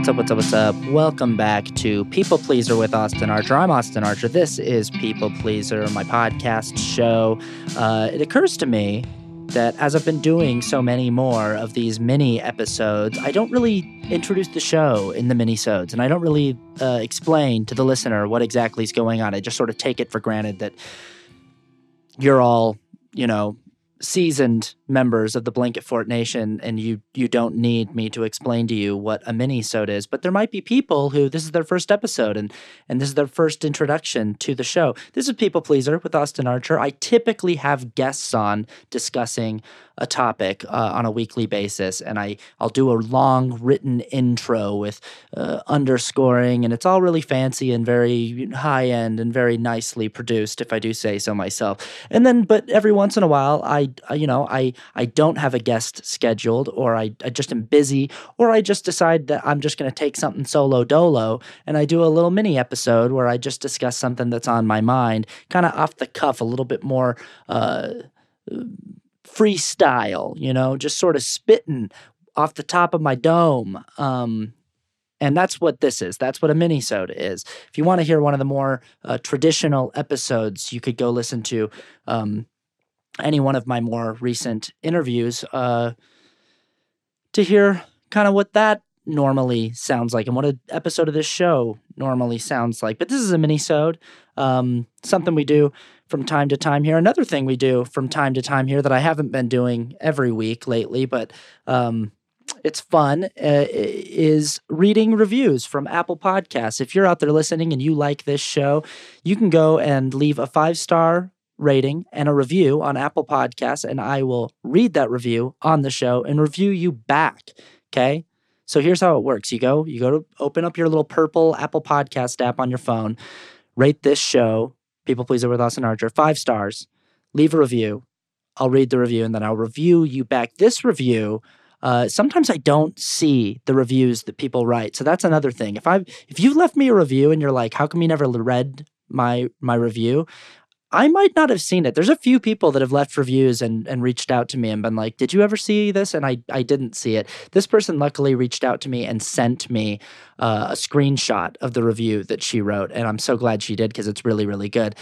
What's up, what's up, what's up? Welcome back to People Pleaser with Austin Archer. I'm Austin Archer. This is People Pleaser, my podcast show. It occurs to me that as I've been doing so many more of these mini episodes, I don't really introduce the show in the mini-sodes, and I don't really explain to the listener what exactly is going on. I just sort of take it for granted that you're all, seasoned members of the Blanket Fort Nation, and you don't need me to explain to you what a mini-sode is. But there might be people who this is their first episode and this is their first introduction to the show. This is People Pleaser with Austin Archer. I typically have guests on discussing a topic on a weekly basis, and I'll do a long written intro with underscoring, and it's all really fancy and very high-end and very nicely produced, if I do say so myself. And then, but every once in a while, I don't have a guest scheduled, or I just am busy, or I just decide that I'm just going to take something solo dolo, and I do a little mini episode where I just discuss something that's on my mind, kind of off the cuff, a little bit more freestyle, just sort of spitting off the top of my dome. And that's what this is. That's what a mini-sode is. If you want to hear one of the more traditional episodes, you could go listen to any one of my more recent interviews to hear kind of what that normally sounds like and what an episode of this show normally sounds like. But this is a mini-sode, something we do from time to time here. Another thing we do from time to time here that I haven't been doing every week lately, but it's fun, is reading reviews from Apple Podcasts. If you're out there listening and you like this show, you can go and leave a 5-star rating and a review on Apple Podcasts, and I will read that review on the show and review you back, okay? So here's how it works. You go to open up your little purple Apple Podcast app on your phone, rate this show, People Pleaser with Austin Archer, 5 stars, leave a review. I'll read the review, and then I'll review you back. This review, sometimes I don't see the reviews that people write, so that's another thing. If you've left me a review and you're like, how come you never read my review? I might not have seen it. There's a few people that have left reviews and reached out to me and been like, did you ever see this? And I didn't see it. This person luckily reached out to me and sent me a screenshot of the review that she wrote. And I'm so glad she did, because it's really, really good.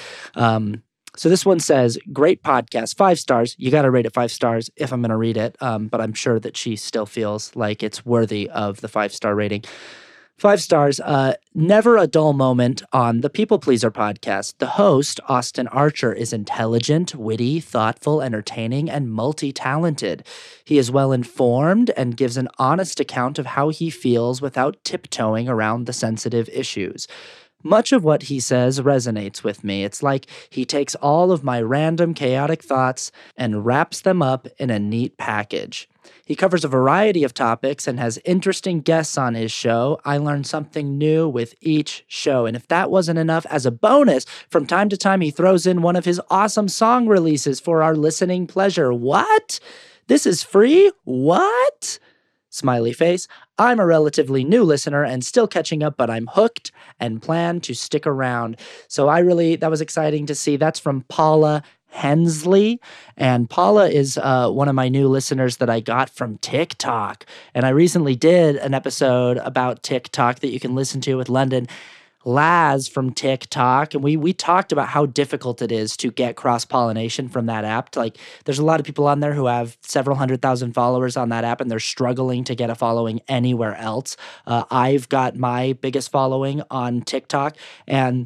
So this one says, great podcast, 5 stars. You got to rate it 5 stars if I'm going to read it. But I'm sure that she still feels like it's worthy of the 5-star rating. 5 stars, never a dull moment on the People Pleaser podcast. The host, Austin Archer, is intelligent, witty, thoughtful, entertaining, and multi-talented. He is well-informed and gives an honest account of how he feels without tiptoeing around the sensitive issues. Much of what he says resonates with me. It's like he takes all of my random, chaotic thoughts and wraps them up in a neat package. He covers a variety of topics and has interesting guests on his show. I learn something new with each show. And if that wasn't enough, as a bonus, from time to time, he throws in one of his awesome song releases for our listening pleasure. What? This is free? What? Smiley face. I'm a relatively new listener and still catching up, but I'm hooked and plan to stick around. So that was exciting to see. That's from Paula Hensley. And Paula is one of my new listeners that I got from TikTok. And I recently did an episode about TikTok that you can listen to with London Laz from TikTok, and we talked about how difficult it is to get cross-pollination from that app. Like, there's a lot of people on there who have several 100,000 followers on that app, and they're struggling to get a following anywhere else. I've got my biggest following on TikTok, and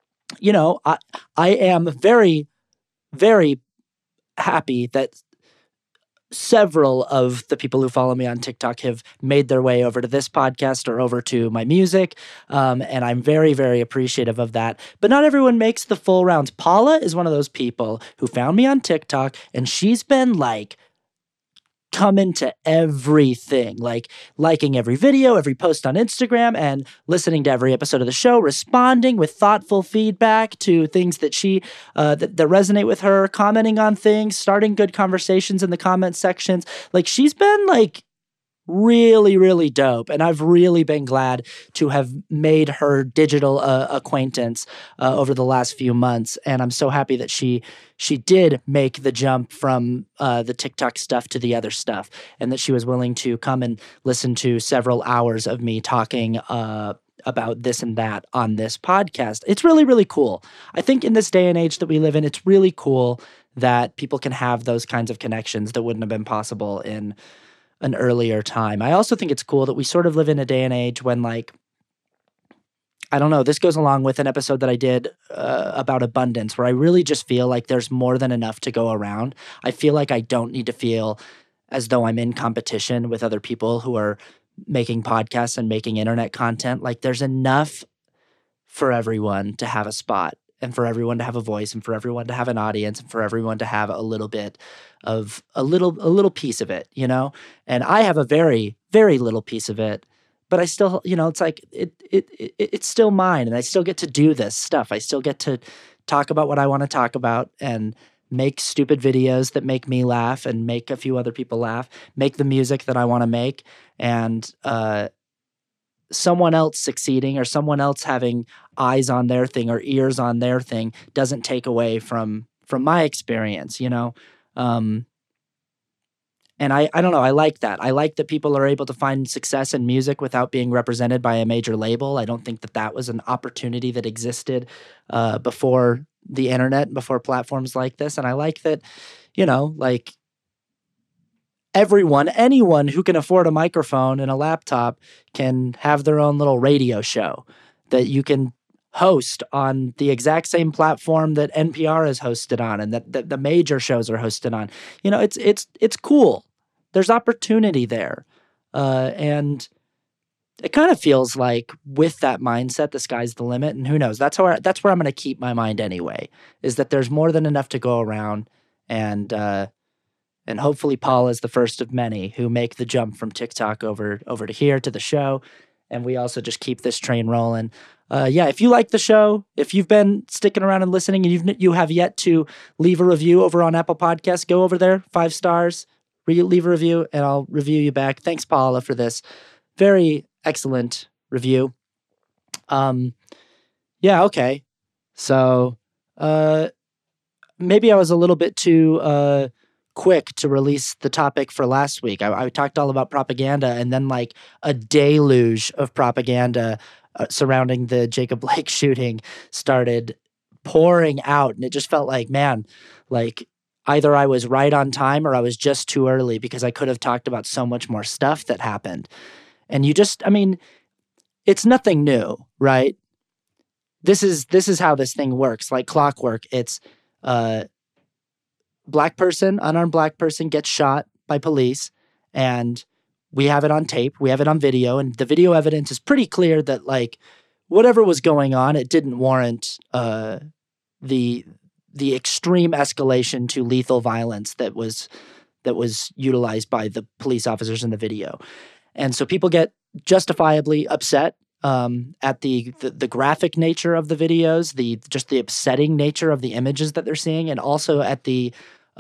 I am very, very happy that several of the people who follow me on TikTok have made their way over to this podcast or over to my music, and I'm very, very appreciative of that. But not everyone makes the full rounds. Paula is one of those people who found me on TikTok, and she's been like coming to everything, like liking every video, every post on Instagram, and listening to every episode of the show, responding with thoughtful feedback to things that that resonate with her, commenting on things, starting good conversations in the comment sections. Like, she's been like really, really dope. And I've really been glad to have made her digital acquaintance over the last few months. And I'm so happy that she did make the jump from the TikTok stuff to the other stuff, and that she was willing to come and listen to several hours of me talking about this and that on this podcast. It's really, really cool. I think in this day and age that we live in, it's really cool that people can have those kinds of connections that wouldn't have been possible in an earlier time. I also think it's cool that we sort of live in a day and age when, like, I don't know, this goes along with an episode that I did about abundance, where I really just feel like there's more than enough to go around. I feel like I don't need to feel as though I'm in competition with other people who are making podcasts and making internet content. Like, there's enough for everyone to have a spot, and for everyone to have a voice, and for everyone to have an audience, and for everyone to have a little bit of a little piece of it, you know? And I have a very, very little piece of it, but I still, you know, it's like it's still mine, and I still get to do this stuff. I still get to talk about what I want to talk about, and make stupid videos that make me laugh and make a few other people laugh, make the music that I want to make, and someone else succeeding or someone else having eyes on their thing or ears on their thing doesn't take away from my experience, you know? Um, and I don't know, I like that. I like that people are able to find success in music without being represented by a major label. I don't think that that was an opportunity that existed before the internet, before platforms like this. And I like that, you know, like, anyone who can afford a microphone and a laptop can have their own little radio show that you can host on the exact same platform that NPR is hosted on, and that the major shows are hosted on. You know, it's cool. There's opportunity there. And it kind of feels like, with that mindset, the sky's the limit. And who knows? That's where I'm going to keep my mind anyway, is that there's more than enough to go around. And hopefully Paul is the first of many who make the jump from TikTok over to here to the show. And we also just keep this train rolling. Yeah, if you like the show, if you've been sticking around and listening, and you have yet to leave a review over on Apple Podcasts, go over there, 5 stars, leave a review, and I'll review you back. Thanks, Paula, for this very excellent review. Yeah, okay. So maybe I was a little bit too quick to release the topic for last week. I talked all about propaganda, and then, like, a deluge of propaganda surrounding the Jacob Blake shooting started pouring out, and it just felt like, man, like, either I was right on time or I was just too early, because I could have talked about so much more stuff that happened. And I mean, it's nothing new, right? This is how this thing works, like clockwork. It's unarmed black person gets shot by police, and we have it on tape, we have it on video, and the video evidence is pretty clear that, like, whatever was going on, it didn't warrant the extreme escalation to lethal violence that was utilized by the police officers in the video. And so people get justifiably upset at the graphic nature of the videos, just the upsetting nature of the images that they're seeing, and also at the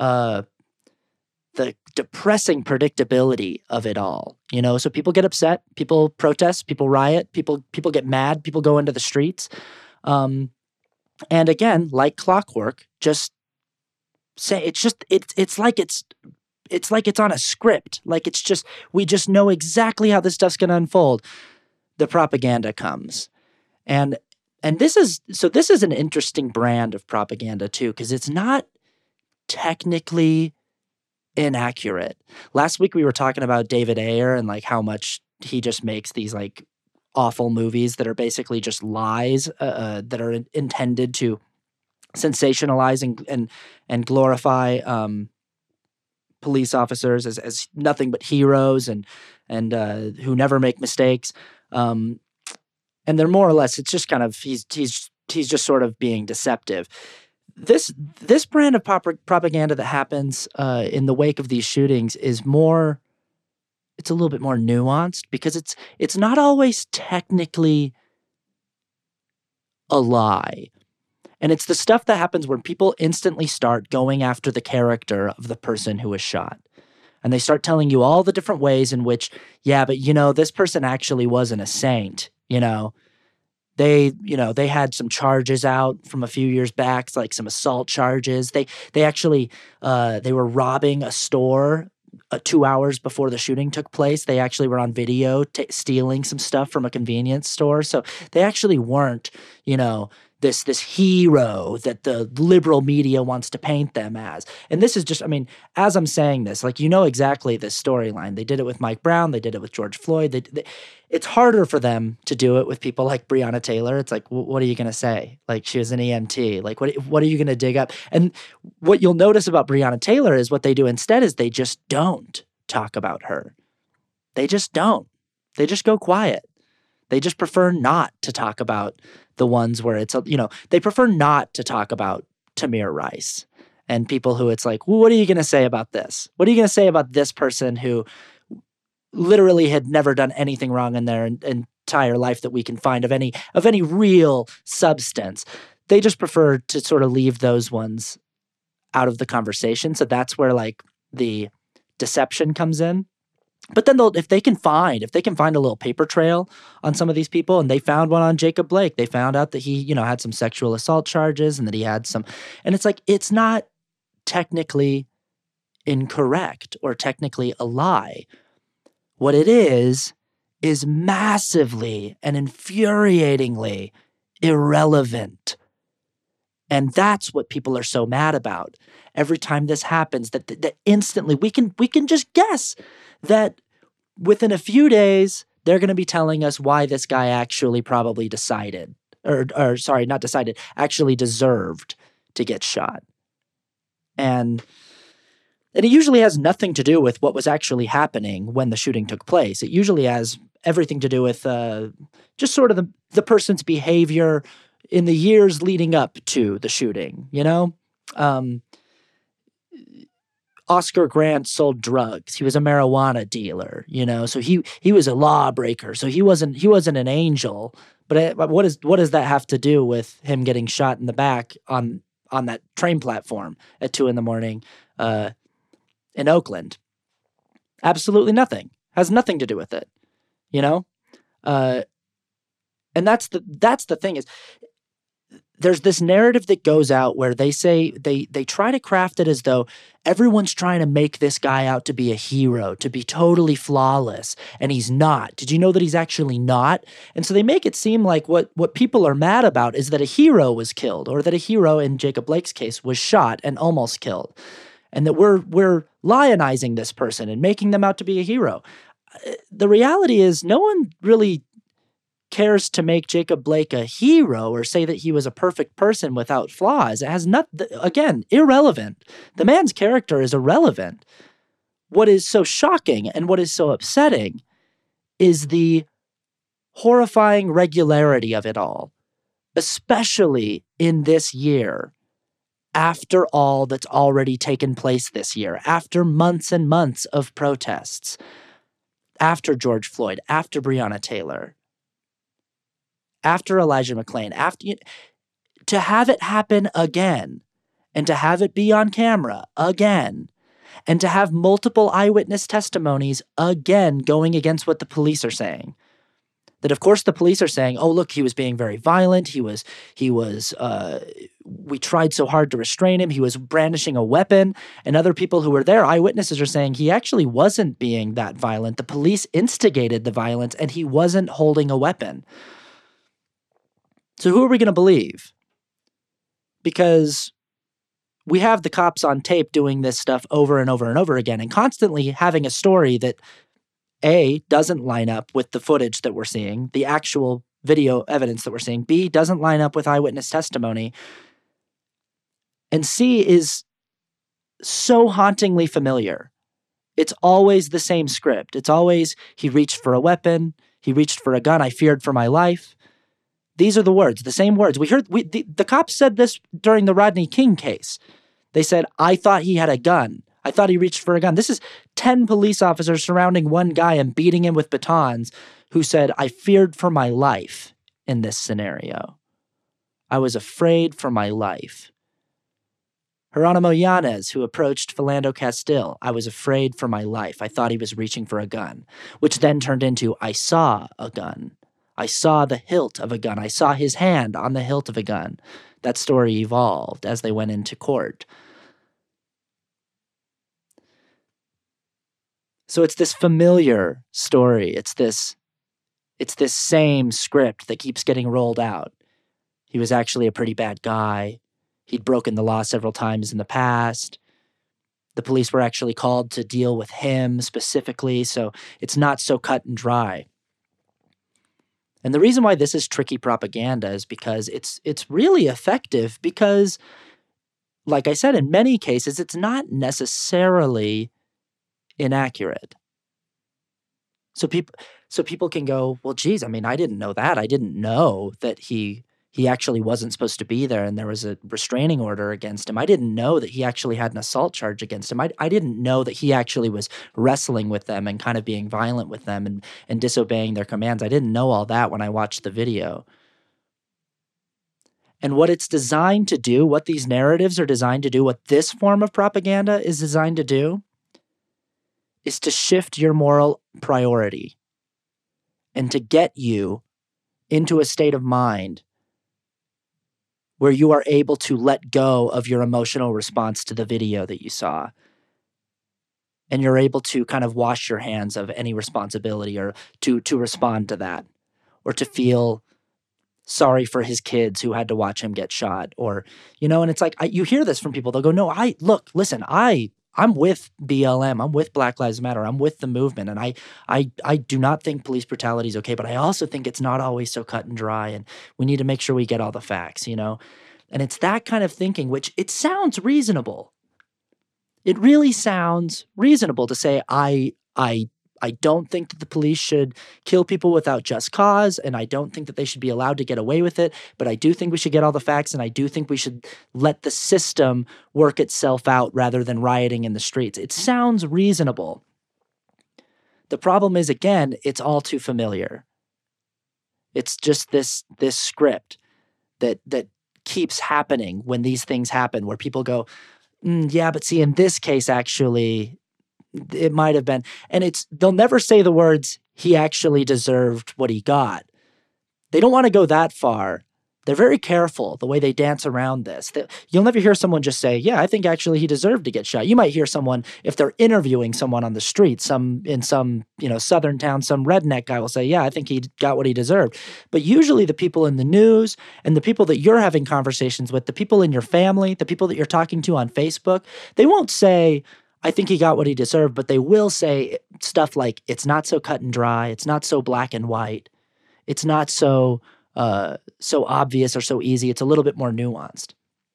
depressing predictability of it all. You know, so people get upset, people protest, people riot, people get mad, people go into the streets. And again, like clockwork, just say it's like it's on a script. Like, we just know exactly how this stuff's going to unfold. The propaganda comes. And this is an interesting brand of propaganda too, because it's not technically inaccurate. Last week we were talking about David Ayer and, like, how much he just makes these, like, awful movies that are basically just lies that are intended to sensationalize and glorify police officers as nothing but heroes and who never make mistakes. And they're more or less, it's just kind of, he's just sort of being deceptive. This brand of propaganda that happens in the wake of these shootings is more, it's a little bit more nuanced, because it's not always technically a lie. And it's the stuff that happens when people instantly start going after the character of the person who was shot. And they start telling you all the different ways in which, yeah, but this person actually wasn't a saint, they had some charges out from a few years back, like some assault charges. They actually they were robbing a store 2 hours before the shooting took place. They actually were on video stealing some stuff from a convenience store. So they actually weren't, this hero that the liberal media wants to paint them as. And this is just, as I'm saying this, like, exactly this storyline. They did it with Mike Brown. They did it with George Floyd. It's harder for them to do it with people like Breonna Taylor. It's like, what are you going to say? Like, she was an EMT. Like, what are you going to dig up? And what you'll notice about Breonna Taylor is what they do instead is they just don't talk about her. They just don't. They just go quiet. They just prefer not to talk about the ones where it's, they prefer not to talk about Tamir Rice and people who it's like, well, what are you going to say about this? What are you going to say about this person who literally had never done anything wrong in their entire life that we can find of any real substance? They just prefer to sort of leave those ones out of the conversation. So that's where like the deception comes in. But then if they can find a little paper trail on some of these people, and they found one on Jacob Blake, they found out that he, had some sexual assault charges and that he had some, and it's like, it's not technically incorrect or technically a lie. What it is massively and infuriatingly irrelevant. And that's what people are so mad about. Every time this happens, that instantly we can just guess that within a few days, they're going to be telling us why this guy actually probably decided, or sorry, not decided, actually deserved to get shot. And it usually has nothing to do with what was actually happening when the shooting took place. It usually has everything to do with just sort of the person's behavior in the years leading up to the shooting, Oscar Grant sold drugs. He was a marijuana dealer, so he was a lawbreaker. So he wasn't an angel. But what does that have to do with him getting shot in the back on that train platform at 2 a.m. In Oakland? Absolutely nothing. Has nothing to do with it, and that's the thing is, there's this narrative that goes out where they say they try to craft it as though everyone's trying to make this guy out to be a hero, to be totally flawless, and he's not. Did you know that he's actually not? And so they make it seem like what people are mad about is that a hero was killed, or that a hero in Jacob Blake's case was shot and almost killed, and that we're lionizing this person and making them out to be a hero. The reality is no one really cares to make Jacob Blake a hero or say that he was a perfect person without flaws. It has again, irrelevant. The man's character is irrelevant. What is so shocking and what is so upsetting is the horrifying regularity of it all, especially in this year, after all that's already taken place this year, after months and months of protests, after George Floyd, after Breonna Taylor, after Elijah McClain, to have it happen again, and to have it be on camera again, and to have multiple eyewitness testimonies again going against what the police are saying. That, of course, the police are saying, oh, look, he was being very violent. We tried so hard to restrain him. He was brandishing a weapon. And other people who were there, eyewitnesses, are saying he actually wasn't being that violent. The police instigated the violence and he wasn't holding a weapon. So who are we going to believe? Because we have the cops on tape doing this stuff over and over and over again, and constantly having a story that A, doesn't line up with the footage that we're seeing, the actual video evidence that we're seeing, B, doesn't line up with eyewitness testimony, and C, is so hauntingly familiar. It's always the same script. It's always, he reached for a weapon, he reached for a gun, I feared for my life. These are the words, the same words. The cops said this during the Rodney King case. They said, I thought he had a gun. I thought he reached for a gun. This is 10 police officers surrounding one guy and beating him with batons who said, I feared for my life in this scenario. I was afraid for my life. Geronimo Yanez, who approached Philando Castile, I was afraid for my life. I thought he was reaching for a gun, which then turned into, I saw a gun. I saw the hilt of a gun. I saw his hand on the hilt of a gun. That story evolved as they went into court. So it's this familiar story. It's this same script that keeps getting rolled out. He was actually a pretty bad guy. He'd broken the law several times in the past. The police were actually called to deal with him specifically, so it's not so cut and dry. And the reason why this is tricky propaganda is because it's really effective because, like I said, in many cases, it's not necessarily inaccurate. So people can go, well, geez, I mean, I didn't know that. I didn't know that he actually wasn't supposed to be there and there was a restraining order against him. I didn't know that he actually had an assault charge against him. I didn't know that he actually was wrestling with them and kind of being violent with them and disobeying their commands. I didn't know all that when I watched the video. And what it's designed to do, what these narratives are designed to do, what this form of propaganda is designed to do, is to shift your moral priority and to get you into a state of mind where you are able to let go of your emotional response to the video that you saw. And you're able to kind of wash your hands of any responsibility or to respond to that, or to feel sorry for his kids who had to watch him get shot, or, and it's like, you hear this from people. They'll go, no, listen, I'm with BLM. I'm with Black Lives Matter. I'm with the movement. And I do not think police brutality is okay, but I also think it's not always so cut and dry. And we need to make sure we get all the facts, And it's that kind of thinking, which it sounds reasonable. It really sounds reasonable to say, I don't think that the police should kill people without just cause, and I don't think that they should be allowed to get away with it, but I do think we should get all the facts, and I do think we should let the system work itself out rather than rioting in the streets. It sounds reasonable. The problem is, again, it's all too familiar. It's just this script that keeps happening when these things happen, where people go, yeah, but see, in this case, actually, it might have been. And they'll never say the words, he actually deserved what he got. They don't want to go that far. They're very careful the way they dance around this. You'll never hear someone just say, yeah, I think actually he deserved to get shot. You might hear someone, if they're interviewing someone on the street, in some southern town, some redneck guy will say, yeah, I think he got what he deserved. But usually the people in the news and the people that you're having conversations with, the people in your family, the people that you're talking to on Facebook, they won't say, I think he got what he deserved, but they will say stuff like, it's not so cut and dry, it's not so black and white, it's not so obvious or so easy, it's a little bit more nuanced.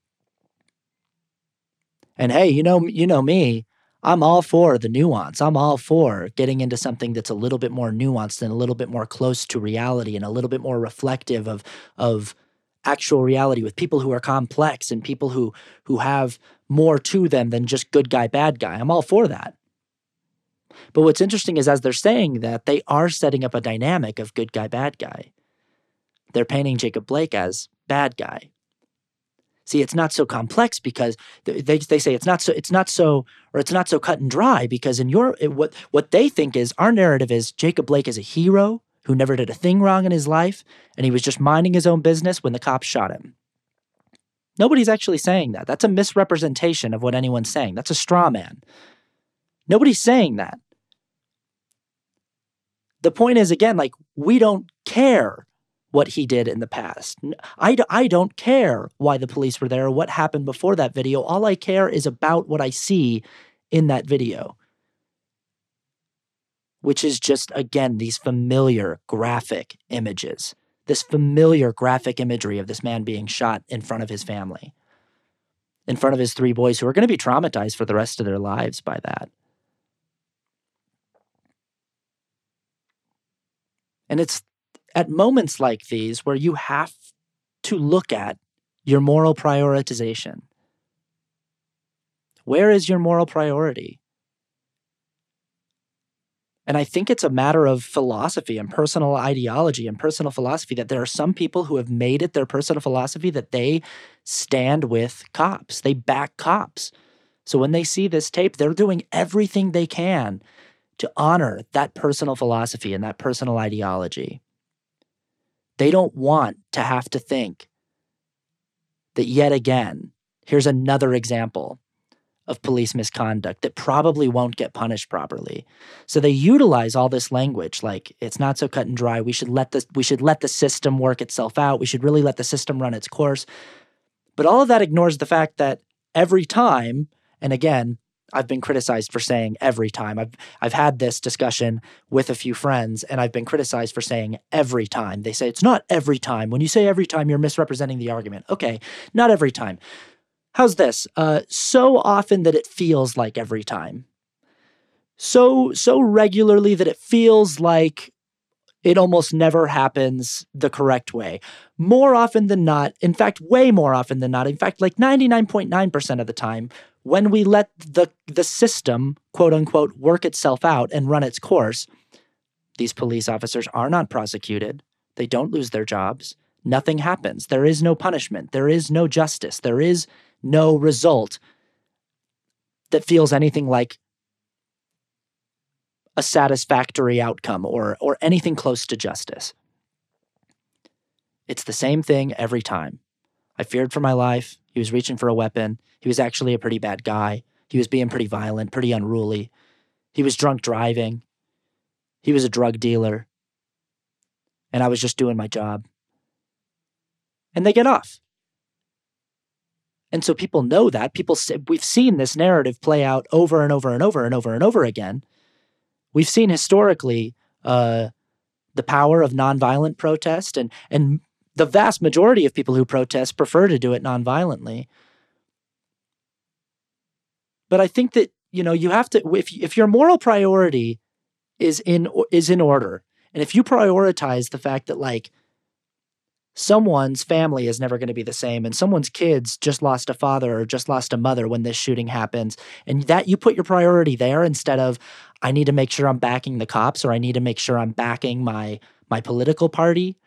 And hey, you know me, I'm all for the nuance. I'm all for getting into something that's a little bit more nuanced and a little bit more close to reality and a little bit more reflective of actual reality, with people who are complex and people who have more to them than just good guy, bad guy. I'm all for that. But what's interesting is, as they're saying that, they are setting up a dynamic of good guy, bad guy. They're painting Jacob Blake as bad guy. See, it's not so complex because they say it's not so cut and dry, because what they think is, our narrative is Jacob Blake is a hero who never did a thing wrong in his life, and he was just minding his own business when the cops shot him. Nobody's actually saying that. That's a misrepresentation of what anyone's saying. That's a straw man. Nobody's saying that. The point is, again, like, we don't care what he did in the past. I don't care why the police were there or what happened before that video. All I care is about what I see in that video, which is just, again, these familiar graphic images, this familiar graphic imagery of this man being shot in front of his family, in front of his 3 boys who are going to be traumatized for the rest of their lives by that. And it's at moments like these where you have to look at your moral prioritization. Where is your moral priority? And I think it's a matter of philosophy and personal ideology and personal philosophy that there are some people who have made it their personal philosophy that they stand with cops. They back cops. So when they see this tape, they're doing everything they can to honor that personal philosophy and that personal ideology. They don't want to have to think that yet again, here's another example of police misconduct that probably won't get punished properly. So they utilize all this language like it's not so cut and dry. We should let the system work itself out. We should really let the system run its course. But all of that ignores the fact that every time, and again, I've been criticized for saying every time. I've had this discussion with a few friends, and I've been criticized for saying every time. They say it's not every time. When you say every time, you're misrepresenting the argument. Okay, not every time. How's this? So often that it feels like every time. So regularly that it feels like it almost never happens the correct way. More often than not, in fact, way more often than not, in fact, like 99.9% of the time, when we let the system, quote unquote, work itself out and run its course, these police officers are not prosecuted. They don't lose their jobs. Nothing happens. There is no punishment. There is no justice. There is no result that feels anything like a satisfactory outcome or anything close to justice. It's the same thing every time. I feared for my life. He was reaching for a weapon. He was actually a pretty bad guy. He was being pretty violent, pretty unruly. He was drunk driving. He was a drug dealer. And I was just doing my job. And they get off. And so people know that. We've seen this narrative play out over and over and over and over and over again. We've seen historically the power of nonviolent protest, and the vast majority of people who protest prefer to do it nonviolently. But I think that, you have to, if your moral priority is in order, and if you prioritize the fact that like someone's family is never going to be the same, and someone's kids just lost a father or just lost a mother when this shooting happens, and that you put your priority there instead of, I need to make sure I'm backing the cops, or I need to make sure I'm backing my political party,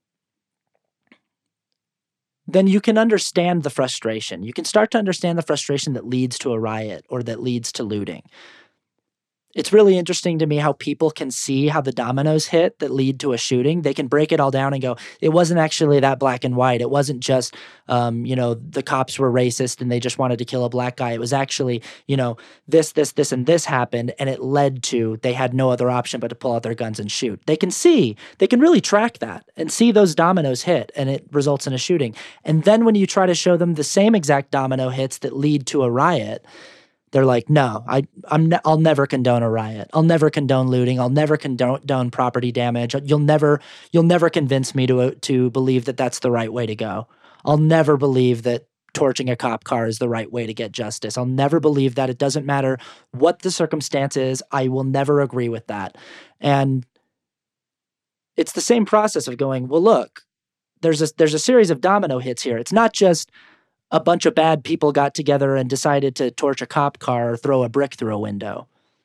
then you can understand the frustration. You can start to understand the frustration that leads to a riot or that leads to looting. It's really interesting to me how people can see how the dominoes hit that lead to a shooting. They can break it all down and go, it wasn't actually that black and white. It wasn't just, the cops were racist and they just wanted to kill a black guy. It was actually, this, and this happened. And it led to, they had no other option but to pull out their guns and shoot. They can really track that and see those dominoes hit, and it results in a shooting. And then when you try to show them the same exact domino hits that lead to a riot, they're like, no, I'll never condone a riot. I'll never condone looting. I'll never condone property damage. You'll never convince me to believe that that's the right way to go. I'll never believe that torching a cop car is the right way to get justice. I'll never believe that. It doesn't matter what the circumstance is. I will never agree with that. And it's the same process of going, well, look, there's a series of domino hits here. It's not just a bunch of bad people got together and decided to torch a cop car or throw a brick through a window.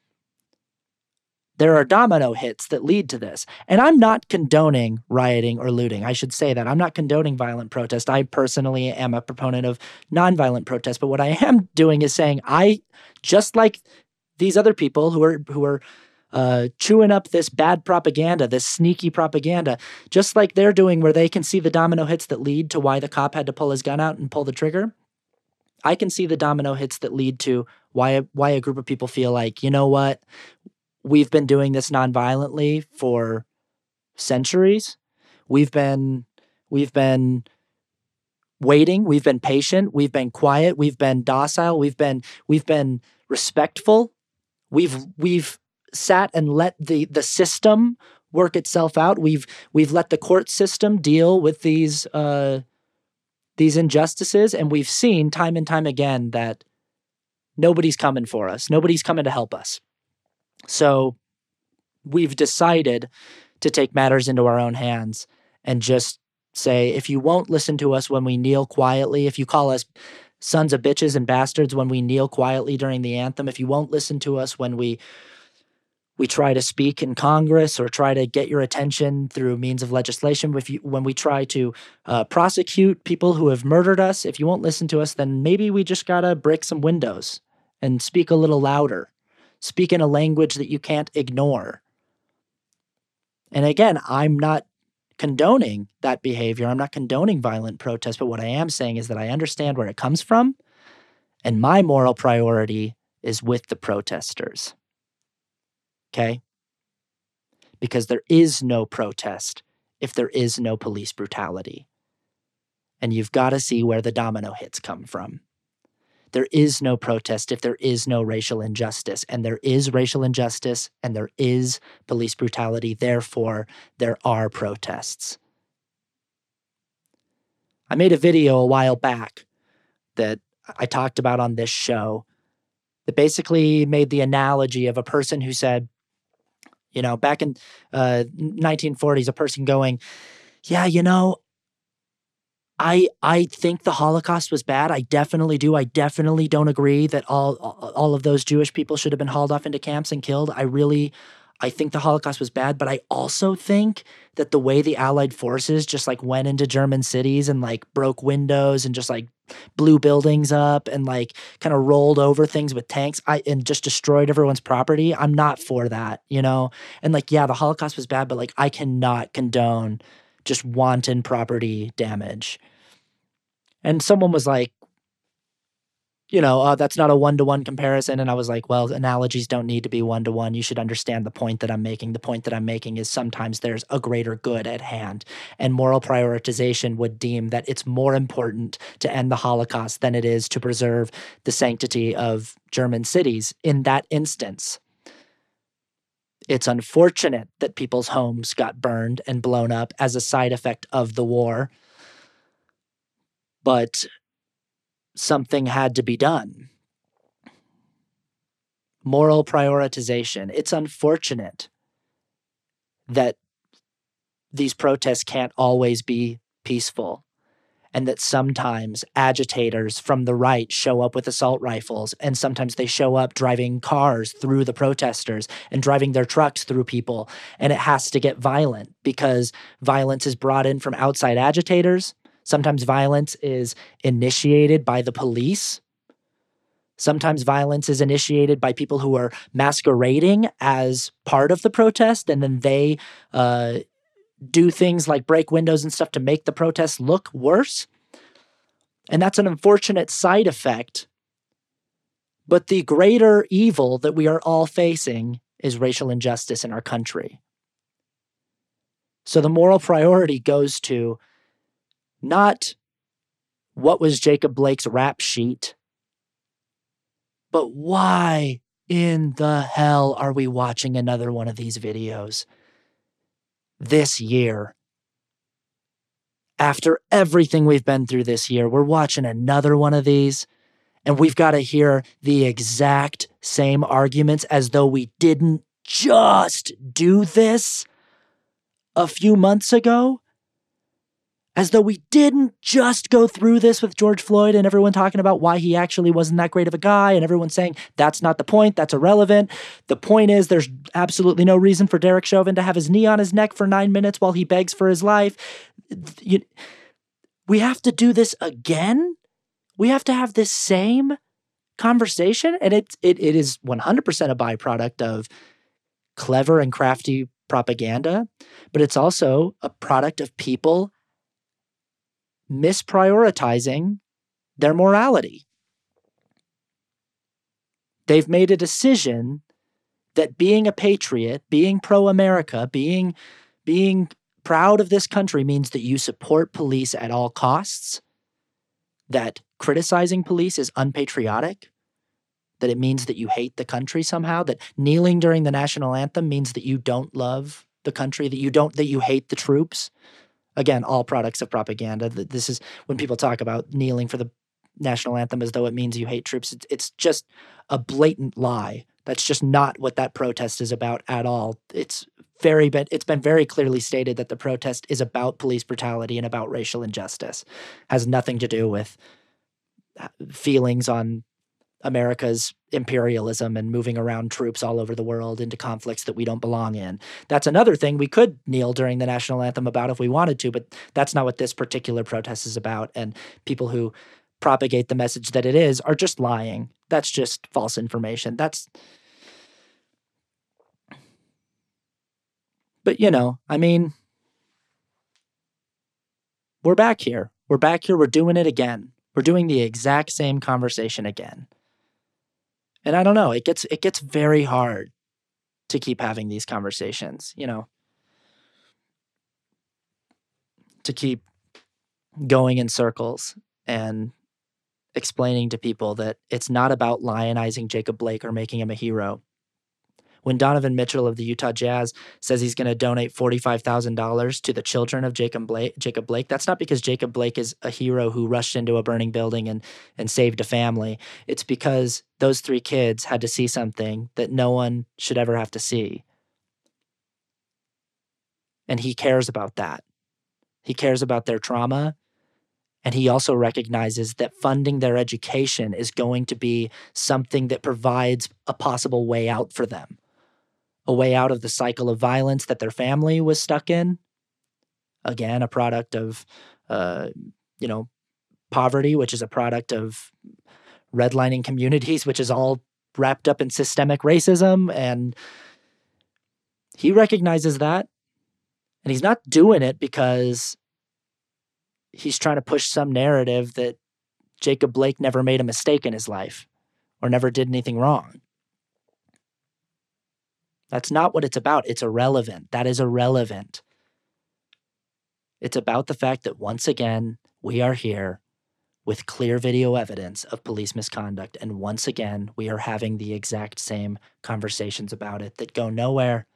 There are domino hits that lead to this. And I'm not condoning rioting or looting. I should say that. I'm not condoning violent protest. I personally am a proponent of nonviolent protest. But what I am doing is saying just like these other people who are chewing up this bad propaganda, this sneaky propaganda, just like they're doing where they can see the domino hits that lead to why the cop had to pull his gun out and pull the trigger. I can see the domino hits that lead to why a group of people feel like, you know what, we've been doing this nonviolently for centuries. We've been waiting. We've been patient. We've been quiet. We've been docile. We've been respectful. We've sat and let the system work itself out. We've let the court system deal with these injustices, and we've seen time and time again that nobody's coming for us. Nobody's coming to help us. So we've decided to take matters into our own hands and just say, if you won't listen to us when we kneel quietly, if you call us sons of bitches and bastards when we kneel quietly during the anthem, if you won't listen to us when we we try to speak in Congress or try to get your attention through means of legislation. When we try to prosecute people who have murdered us, if you won't listen to us, then maybe we just gotta break some windows and speak a little louder. Speak in a language that you can't ignore. And again, I'm not condoning that behavior. I'm not condoning violent protest. But what I am saying is that I understand where it comes from. And my moral priority is with the protesters. Okay? Because there is no protest if there is no police brutality. And you've got to see where the domino hits come from. There is no protest if there is no racial injustice. And there is racial injustice and there is police brutality. Therefore, there are protests. I made a video a while back that I talked about on this show that basically made the analogy of a person who said, you know, back in 1940s, a person going, yeah, you know, I think the Holocaust was bad. I definitely do. I definitely don't agree that all of those Jewish people should have been hauled off into camps and killed. I think the Holocaust was bad, but I also think that the way the Allied forces just like went into German cities and like broke windows and just like blew buildings up and like kind of rolled over things with tanks and just destroyed everyone's property. I'm not for that, you know? And like, yeah, the Holocaust was bad, but like I cannot condone just wanton property damage. And someone was like, you know, that's not a one-to-one comparison. And I was like, well, analogies don't need to be one-to-one. You should understand the point that I'm making. The point that I'm making is sometimes there's a greater good at hand. And moral prioritization would deem that it's more important to end the Holocaust than it is to preserve the sanctity of German cities in that instance. It's unfortunate that people's homes got burned and blown up as a side effect of the war. But something had to be done. Moral prioritization. It's unfortunate that these protests can't always be peaceful and that sometimes agitators from the right show up with assault rifles and sometimes they show up driving cars through the protesters and driving their trucks through people, and it has to get violent because violence is brought in from outside agitators. Sometimes violence is initiated by the police. Sometimes violence is initiated by people who are masquerading as part of the protest, and then they do things like break windows and stuff to make the protest look worse. And that's an unfortunate side effect. But the greater evil that we are all facing is racial injustice in our country. So the moral priority goes to not what was Jacob Blake's rap sheet, but why in the hell are we watching another one of these videos this year? After everything we've been through this year, we're watching another one of these, and we've got to hear the exact same arguments as though we didn't just do this a few months ago. As though we didn't just go through this with George Floyd and everyone talking about why he actually wasn't that great of a guy and everyone saying that's not the point, that's irrelevant. The point is there's absolutely no reason for Derek Chauvin to have his knee on his neck for 9 minutes while he begs for his life. We have to do this again? We have to have this same conversation? And it is 100% a byproduct of clever and crafty propaganda, but it's also a product of people misprioritizing their morality. They've made a decision that being a patriot, being pro-America, being proud of this country means that you support police at all costs, that criticizing police is unpatriotic, that it means that you hate the country somehow, that kneeling during the national anthem means that you don't love the country, that you hate the troops. Again, all products of propaganda. This is when people talk about kneeling for the national anthem as though it means you hate troops. It's just a blatant lie. That's just not what that protest is about at all. It's been very clearly stated that the protest is about police brutality and about racial injustice. It has nothing to do with feelings on America's imperialism and moving around troops all over the world into conflicts that we don't belong in. That's another thing we could kneel during the national anthem about if we wanted to, but that's not what this particular protest is about. And people who propagate the message that it is are just lying. That's just false information. But I mean, we're back here. We're back here. We're doing it again. We're doing the exact same conversation again. And I don't know, it gets very hard to keep having these conversations, to keep going in circles and explaining to people that it's not about lionizing Jacob Blake or making him a hero. When Donovan Mitchell of the Utah Jazz says he's going to donate $45,000 to the children of Jacob Blake, that's not because Jacob Blake is a hero who rushed into a burning building and saved a family. It's because those 3 kids had to see something that no one should ever have to see. And he cares about that. He cares about their trauma. And he also recognizes that funding their education is going to be something that provides a possible way out for them. A way out of the cycle of violence that their family was stuck in. Again, a product of, poverty, which is a product of redlining communities, which is all wrapped up in systemic racism. And he recognizes that. And he's not doing it because he's trying to push some narrative that Jacob Blake never made a mistake in his life or never did anything wrong. That's not what it's about. It's irrelevant. That is irrelevant. It's about the fact that once again, we are here with clear video evidence of police misconduct. And once again, we are having the exact same conversations about it that go nowhere.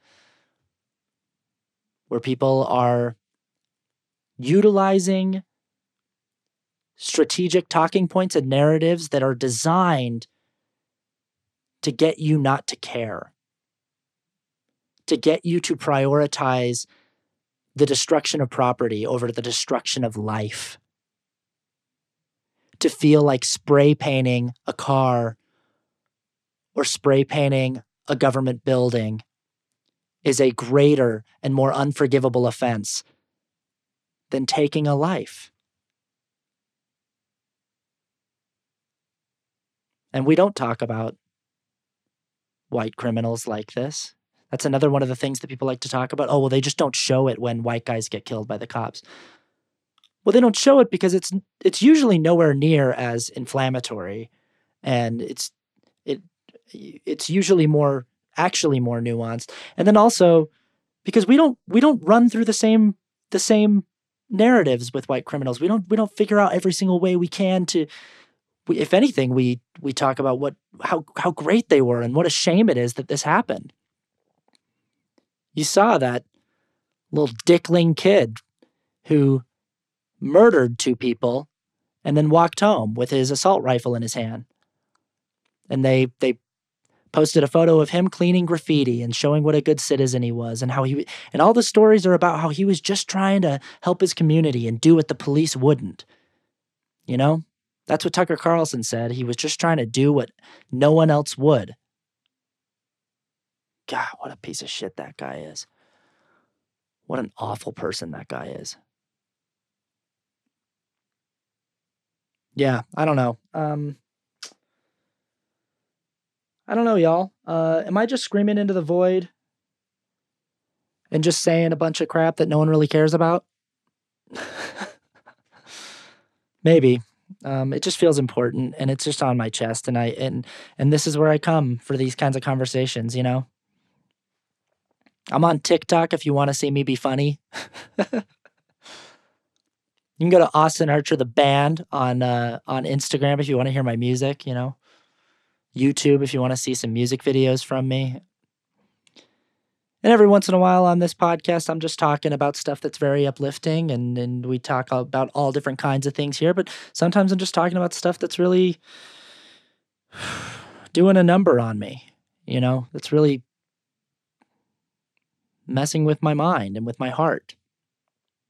Where people are utilizing strategic talking points and narratives that are designed to get you not to care. To get you to prioritize the destruction of property over the destruction of life. To feel like spray painting a car or spray painting a government building is a greater and more unforgivable offense than taking a life. And we don't talk about white criminals like this. That's another one of the things that people like to talk about. Oh, well, they just don't show it when white guys get killed by the cops. Well, they don't show it because it's usually nowhere near as inflammatory, and it's usually more nuanced. And then also because we don't run through the same narratives with white criminals. We don't figure out every single way we can to. If anything, we talk about how great they were and what a shame it is that this happened. You saw that little dickling kid who murdered 2 people and then walked home with his assault rifle in his hand. And they posted a photo of him cleaning graffiti and showing what a good citizen he was and and all the stories are about how he was just trying to help his community and do what the police wouldn't. That's what Tucker Carlson said. He was just trying to do what no one else would. God, what a piece of shit that guy is. What an awful person that guy is. Yeah, I don't know. I don't know, y'all. Am I just screaming into the void and just saying a bunch of crap that no one really cares about? Maybe. It just feels important, and it's just on my chest, and this is where I come for these kinds of conversations, I'm on TikTok if you want to see me be funny. You can go to Austin Archer the band on Instagram if you want to hear my music, YouTube if you want to see some music videos from me. And every once in a while on this podcast, I'm just talking about stuff that's very uplifting, and we talk about all different kinds of things here, but sometimes I'm just talking about stuff that's really doing a number on me, that's really messing with my mind and with my heart.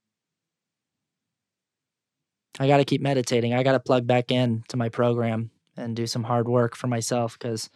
I got to keep meditating. I got to plug back in to my program and do some hard work for myself because,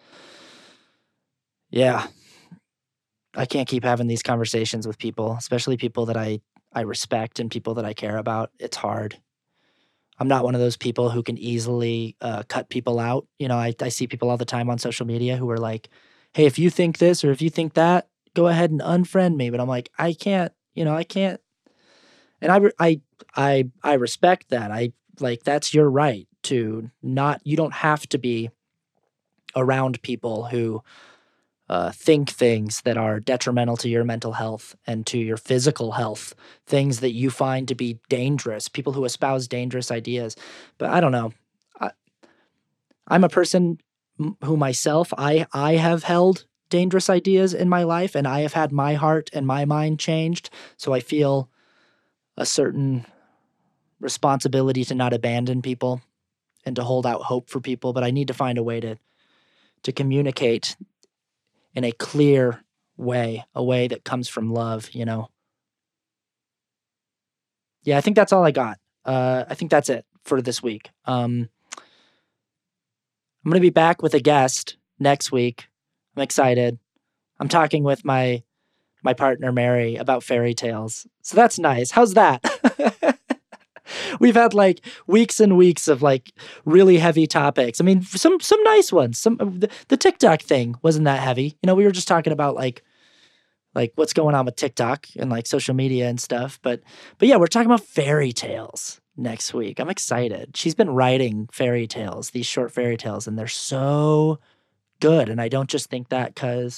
yeah, I can't keep having these conversations with people, especially people that I respect and people that I care about. It's hard. I'm not one of those people who can easily cut people out. I see people all the time on social media who are like, hey, if you think this or if you think that, go ahead and unfriend me. But I'm like, I can't, I can't. And I respect that. I like, that's your right to not, you don't have to be around people who think things that are detrimental to your mental health and to your physical health, things that you find to be dangerous, people who espouse dangerous ideas. But I don't know. I'm a person who myself, I have held dangerous ideas in my life, and I have had my heart and my mind changed. So I feel a certain responsibility to not abandon people and to hold out hope for people. But I need to find a way to communicate in a clear way, a way that comes from love, Yeah, I think that's all I got. I think that's it for this week. I'm going to be back with a guest next week. I'm excited. I'm talking with my partner, Mary, about fairy tales. So that's nice. How's that? We've had like weeks and weeks of like really heavy topics. I mean, some nice ones. The TikTok thing wasn't that heavy. We were just talking about like what's going on with TikTok and like social media and stuff. But yeah, we're talking about fairy tales next week. I'm excited. She's been writing fairy tales, these short fairy tales, and they're so good. And I don't just think that because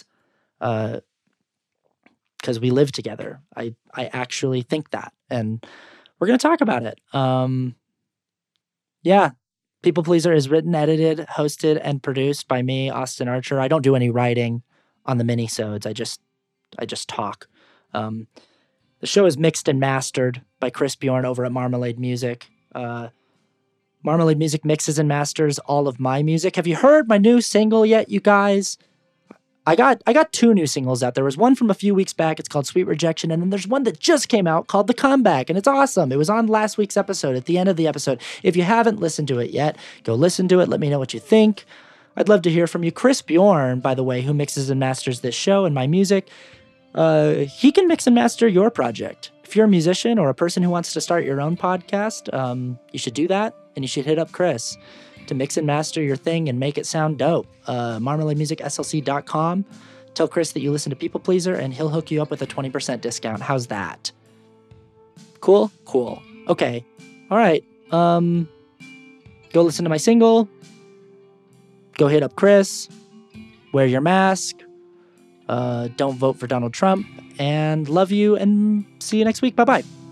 we live together. I actually think that, and we're going to talk about it. Yeah. People Pleaser is written, edited, hosted, and produced by me, Austin Archer. I don't do any writing on the minisodes. I just talk. The show is mixed and mastered by Chris Bjorn over at Marmalade Music. Marmalade Music mixes and masters all of my music. Have you heard my new single yet, you guys? I got 2 new singles out. There was one from a few weeks back. It's called Sweet Rejection. And then there's one that just came out called The Comeback. And it's awesome. It was on last week's episode, at the end of the episode. If you haven't listened to it yet, go listen to it. Let me know what you think. I'd love to hear from you. Chris Bjorn, by the way, who mixes and masters this show and my music, he can mix and master your project. If you're a musician or a person who wants to start your own podcast, you should do that. And you should hit up Chris to mix and master your thing and make it sound dope. MarmaladeMusicSLC.com. Tell Chris that you listen to People Pleaser, and he'll hook you up with a 20% discount. How's that? Cool? Cool. Okay. All right. Go listen to my single. Go hit up Chris. Wear your mask. Don't vote for Donald Trump. And love you, and see you next week. Bye-bye.